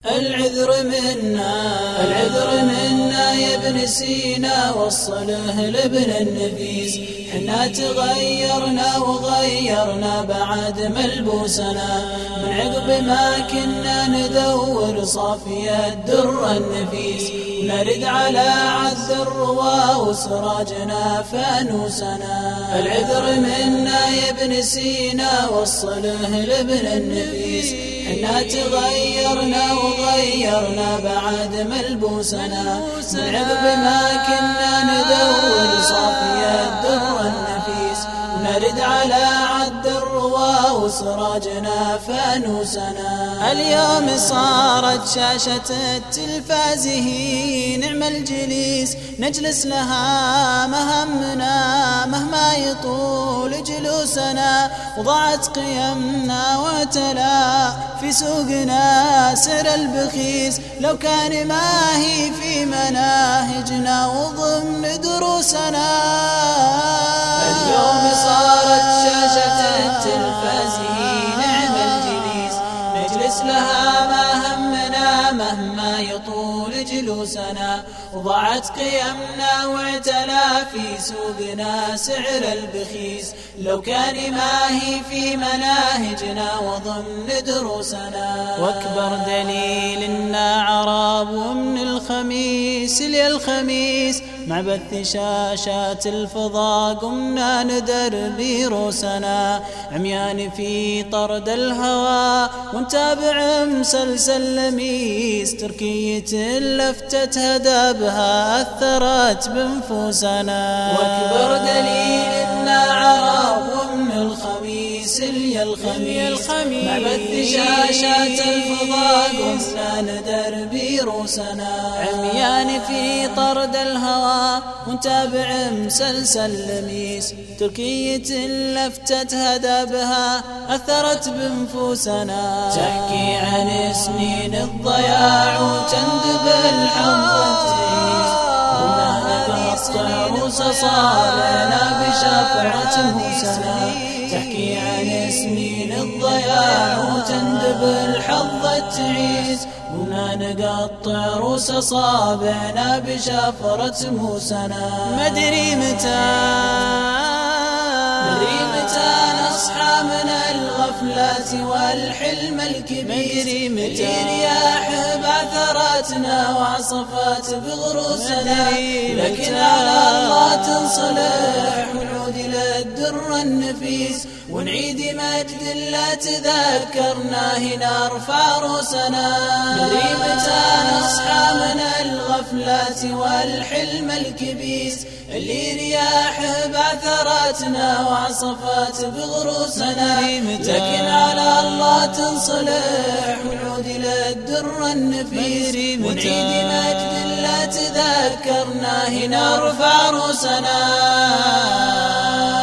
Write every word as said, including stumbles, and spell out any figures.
العذر منا العذر منا يا ابن سينا، وصله لابن النفيس. حنا تغيرنا وغيرنا بعد ملبوسنا، من عقب ما كنا ندور صافي الدر النفيس، نرد على عز الروا وسراجنا فانوسنا. العذر منا يا ابن سينا، وصله لابن النفيس. حنا تغيرنا وغيرنا بعد ملبوسنا، من عقب ما كنا ندور صافي الدر النفيس، نرد على عد الروا وسراجنا فانوسنا. اليوم صارت شاشة التلفاز هي نعم الجليس، نجلس لها مهمنا مهما يطول جلوسنا، وضاعت قيمنا وتلا في سوقنا سر البخيس، لو كان ما هي في مناهجنا وضمن دروسنا. اليوم صارت شاشة التلفاز هي نعم الجليس، نجلس لها ما همنا مهما يطول جلوسنا، وضاعت قيمنا واعتلى في سوقنا سعر البخيس، لو كان ما هي في مناهجنا وضمن دروسنا. واكبر دليل إنا عرب ومن الخميس للخميس، مع بث شاشات الفضاء قمنا ندربي روسنا، عميان في طرد الهوى ونتابع مسلسل لميس، تركية لفتت هدابها أثرت بنفوسنا. واكبر دليل إنا عرب ومن الخميس للخميس، مع بث شاشات الفضاء قمنا ندربي روسنا، عميان في طرد الهوى ونتابع مسلسل لميس، تركية لفتت هدابها أثرت بنفوسنا. تحكي عن سنين الضياع وتندب الحظ التعيس، قمنا نقطع روس صابنا بشفعة موسنا. تحكي عن سنين الضياع وتندب الحظ التعيس، قمنا نقطع روس صابعنا بشفرة موسنا. مدري متى مدري متى نصحى من الغفلات والحلم الكبير، مدري متى رياح بعثراتنا وعصفات بغروسنا، لكن على الله تنصلح ونعود إلى الدر النفيس، ونعيد مجد لا تذكرنا هنا ارفع روسنا. مدري متى نصحى من الغفلات والحلم الكبيس، اللي رياح بعثراتنا وعصفات بغروسنا، لكن على الله تنصلح ونعود إلى الدر النفيس، ونعيد مجد لا تذكرنا هنا ارفع روسنا.